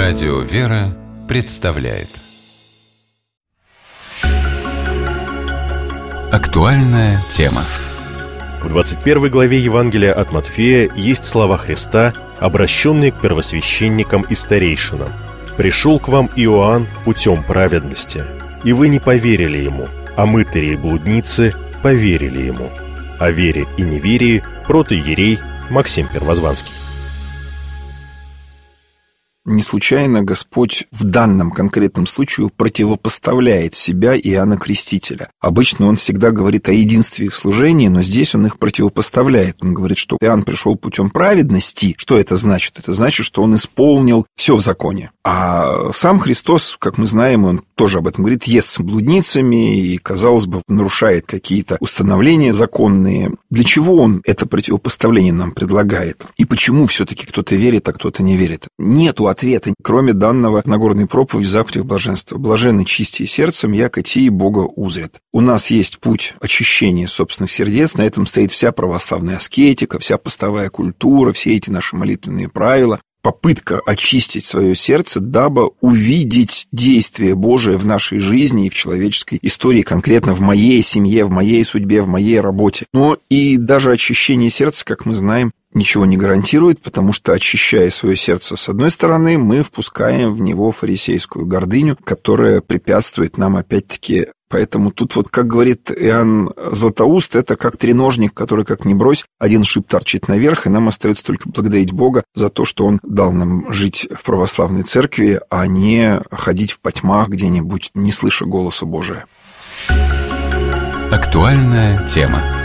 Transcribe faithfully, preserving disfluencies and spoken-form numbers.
Радио «Вера» представляет актуальная тема. В двадцать первой главе Евангелия от Матфея есть слова Христа, обращенные к первосвященникам и старейшинам. «Пришел к вам Иоанн путем праведности, и вы не поверили ему, а мытари и блудницы поверили ему». О вере и неверии протоиерей Максим Первозванский. Не случайно Господь в данном конкретном случае противопоставляет себя Иоанна Крестителя. Обычно Он всегда говорит о единстве их служения, но здесь Он их противопоставляет. Он говорит, что Иоанн пришел путем праведности. Что это значит? Это значит, что он исполнил все в законе. А сам Христос, как мы знаем, Он тоже об этом говорит, ест с блудницами и, казалось бы, нарушает какие-то установления законные. Для чего Он это противопоставление нам предлагает? И почему все-таки кто-то верит, а кто-то не верит? Нету ответа, кроме данного Нагорной проповеди в заповедях блаженства. «Блаженны чистые сердцем, яко те и Бога узрят». У нас есть путь очищения собственных сердец, на этом стоит вся православная аскетика, вся постовая культура, все эти наши молитвенные правила. Попытка очистить свое сердце, дабы увидеть действие Божие в нашей жизни и в человеческой истории, конкретно в моей семье, в моей судьбе, в моей работе. Но и даже очищение сердца, как мы знаем, ничего не гарантирует, потому что, очищая свое сердце, с одной стороны, мы впускаем в него фарисейскую гордыню, которая препятствует нам, опять-таки. Поэтому тут вот, как говорит Иоанн Златоуст, это как треножник, который, как ни брось, один шип торчит наверх, и нам остается только благодарить Бога за то, что Он дал нам жить в православной церкви, а не ходить в потьмах где-нибудь, не слыша голоса Божия. Актуальная тема.